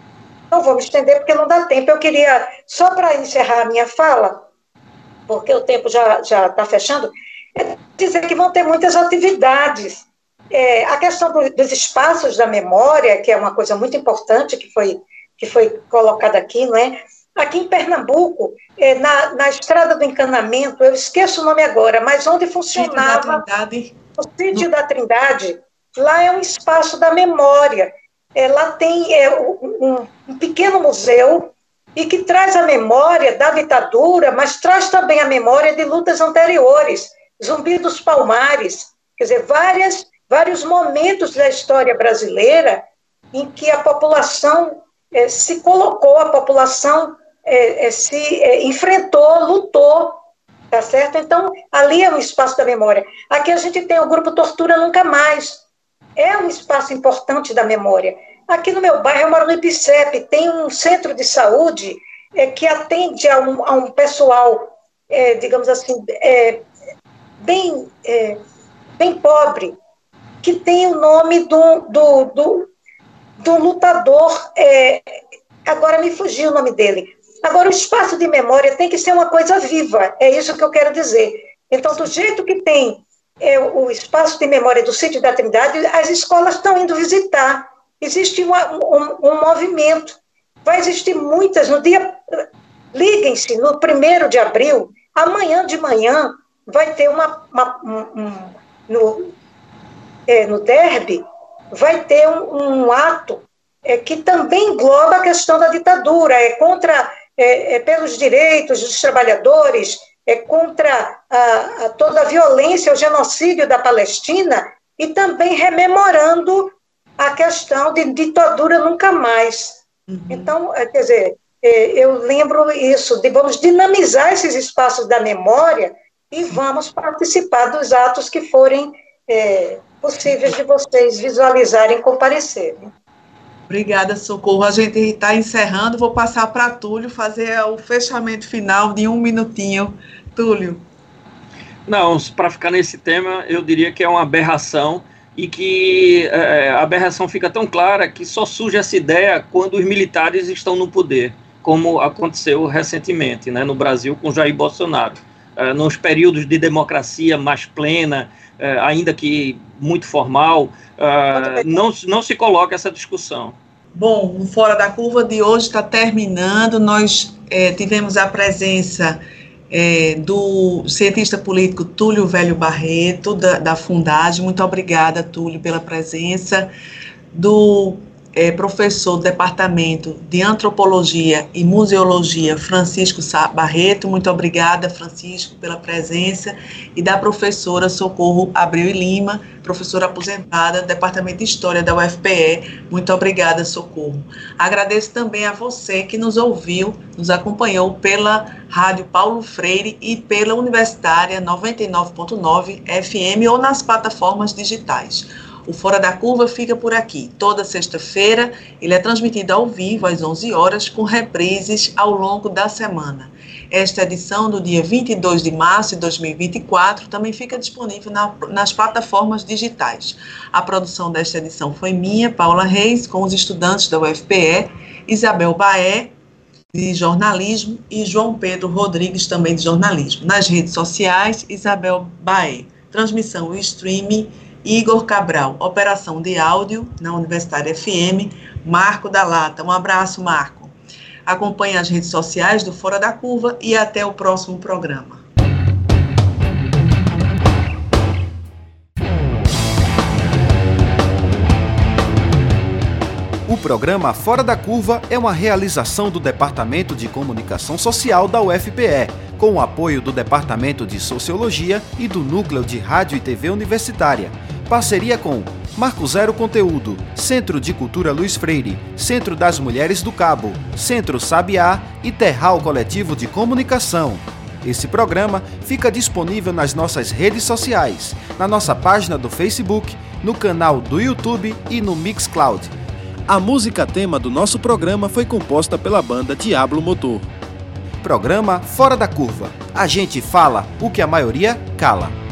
não vou me estender, porque não dá tempo. Eu queria, só para encerrar a minha fala, porque o tempo já já está fechando, é dizer que vão ter muitas atividades. É, a questão do, dos espaços da memória, que é uma coisa muito importante, que foi, que foi colocada aqui, não é? Aqui em Pernambuco, é, na, na Estrada do Encanamento, eu esqueço o nome agora, mas onde funcionava o Sítio da Trindade, lá é um espaço da memória. É, lá tem é, um, um pequeno museu e que traz a memória da ditadura, mas traz também a memória de lutas anteriores, Zumbi dos Palmares, quer dizer, várias, vários momentos da história brasileira em que a população é, se colocou, a população é, é, se é, enfrentou, lutou, tá certo? Então, ali é um espaço da memória. Aqui a gente tem o grupo Tortura Nunca Mais, é um espaço importante da memória. Aqui no meu bairro, eu moro no Ipicep, tem um centro de saúde é, que atende a um, a um pessoal, é, digamos assim, é, bem, é, bem pobre, que tem o nome do, do, do, do lutador, é, agora me fugiu o nome dele. Agora, o espaço de memória tem que ser uma coisa viva, é isso que eu quero dizer. Então, do jeito que tem é, o espaço de memória do Sítio da Trindade, as escolas estão indo visitar. Existe uma, um, um movimento, vai existir muitas, no dia, liguem-se, no primeiro de abril, amanhã de manhã, vai ter uma, uma um, um, no, é, no Derby, vai ter um, um ato é, que também engloba a questão da ditadura, é contra, é, é pelos direitos dos trabalhadores, é contra a, a toda a violência, o genocídio da Palestina, e também rememorando a questão de ditadura nunca mais. Uhum. Então, quer dizer, eu lembro isso, de vamos dinamizar esses espaços da memória e vamos participar dos atos que forem é, possíveis de vocês visualizarem e comparecerem. Obrigada, Socorro. A gente está encerrando, vou passar para Túlio fazer o fechamento final de um minutinho. Túlio. Não, para ficar nesse tema, eu diria que é uma aberração e que é, a aberração fica tão clara que só surge essa ideia quando os militares estão no poder, como aconteceu recentemente, né, no Brasil com Jair Bolsonaro. É, nos períodos de democracia mais plena, é, ainda que muito formal, é, não, não se coloca essa discussão. Bom, o Fora da Curva de hoje está terminando. Nós é, tivemos a presença É, do cientista político Túlio Velho Barreto, da, da Fundagem. Muito obrigada, Túlio, pela presença. Do é, professor do Departamento de Antropologia e Museologia, Francisco Barreto. Muito obrigada, Francisco, pela presença. E da professora Socorro Abreu e Lima, professora aposentada do Departamento de História da U F P E. Muito obrigada, Socorro. Agradeço também a você que nos ouviu, nos acompanhou pela Rádio Paulo Freire e pela Universitária noventa e nove ponto nove F M ou nas plataformas digitais. O Fora da Curva fica por aqui. Toda sexta-feira ele é transmitido ao vivo às onze horas, com reprises ao longo da semana. Esta edição do dia vinte e dois de março de dois mil e vinte e quatro também fica disponível na, nas plataformas digitais. A produção desta edição foi minha, Paula Reis, com os estudantes da U F P E, Isabel Baé, de jornalismo, e João Pedro Rodrigues, também de jornalismo. Nas redes sociais, Isabel Baé. Transmissão e streaming, Igor Cabral. Operação de áudio na Universitária F M, Marco da Lata. Um abraço, Marco. Acompanhe as redes sociais do Fora da Curva e até o próximo programa. O programa Fora da Curva é uma realização do Departamento de Comunicação Social da U F P E, com o apoio do Departamento de Sociologia e do Núcleo de Rádio e T V Universitária. Parceria com Marco Zero Conteúdo, Centro de Cultura Luiz Freire, Centro das Mulheres do Cabo, Centro Sabiá e Terral Coletivo de Comunicação. Esse programa fica disponível nas nossas redes sociais, na nossa página do Facebook no canal do YouTube e no Mixcloud. A música tema do nosso programa foi composta pela banda Diablo Motor. Programa Fora da Curva. A gente fala o que a maioria cala.